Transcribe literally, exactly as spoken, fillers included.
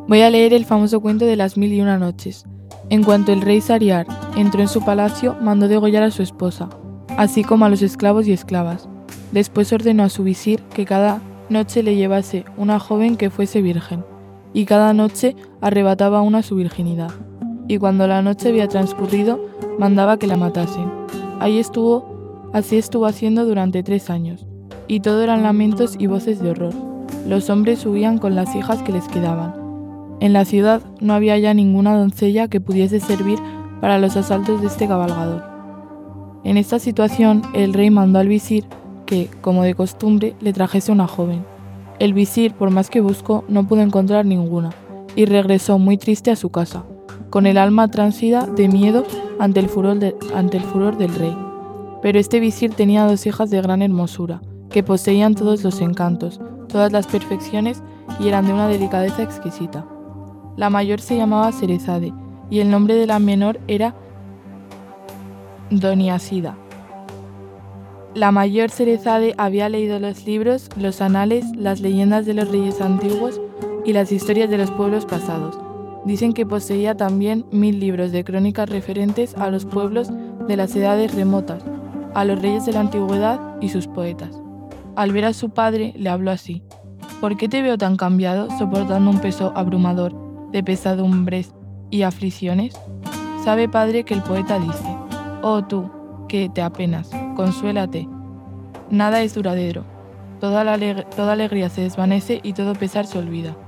Voy a leer el famoso cuento de las mil y una noches. En cuanto el rey Sariar entró en su palacio, mandó degollar a su esposa, así como a los esclavos y esclavas. Después ordenó a su visir que cada noche le llevase una joven que fuese virgen, y cada noche arrebataba una su virginidad. Y cuando la noche había transcurrido, mandaba que la matasen. Ahí estuvo, así estuvo haciendo durante tres años, y todo eran lamentos y voces de horror. Los hombres huían con las hijas que les quedaban. En la ciudad no había ya ninguna doncella que pudiese servir para los asaltos de este cabalgador. En esta situación, el rey mandó al visir que, como de costumbre, le trajese una joven. El visir, por más que buscó, no pudo encontrar ninguna, y regresó muy triste a su casa, con el alma transida de miedo ante el furor, de, ante el furor del rey. Pero este visir tenía dos hijas de gran hermosura, que poseían todos los encantos, todas las perfecciones, y eran de una delicadeza exquisita. La mayor se llamaba Cerezade, y el nombre de la menor era Doniasida. La mayor Cerezade había leído los libros, los anales, las leyendas de los reyes antiguos y las historias de los pueblos pasados. Dicen que poseía también mil libros de crónicas referentes a los pueblos de las edades remotas, a los reyes de la antigüedad y sus poetas. Al ver a su padre, le habló así: ¿Por qué te veo tan cambiado, soportando un peso abrumador de pesadumbres y aflicciones? Sabe, padre, que el poeta dice: oh tú, que te apenas, consuélate. Nada es duradero. Toda, la aleg- toda alegría se desvanece y todo pesar se olvida.